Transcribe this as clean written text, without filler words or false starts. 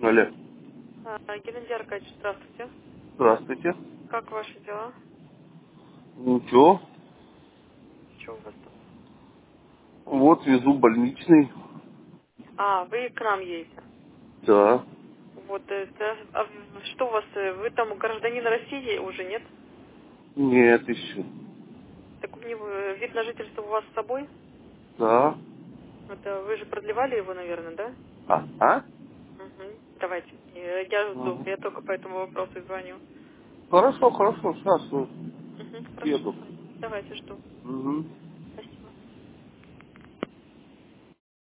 Алло. Геннадий Аркадьевич, здравствуйте. Здравствуйте. Как ваши дела? Ничего. Что у вас там? Вот везу больничный. Вы к нам едете. Да. Вот, что у вас, вы там гражданин России уже, нет? Нет еще. Так у него вид на жительство у вас с собой? Да. Это вы же продлевали его, наверное, да? А? Угу. Давайте. Я жду, Угу. я только по этому вопросу и звоню. Хорошо, хорошо. Сейчас Угу. Хорошо, еду. давайте жду. Угу.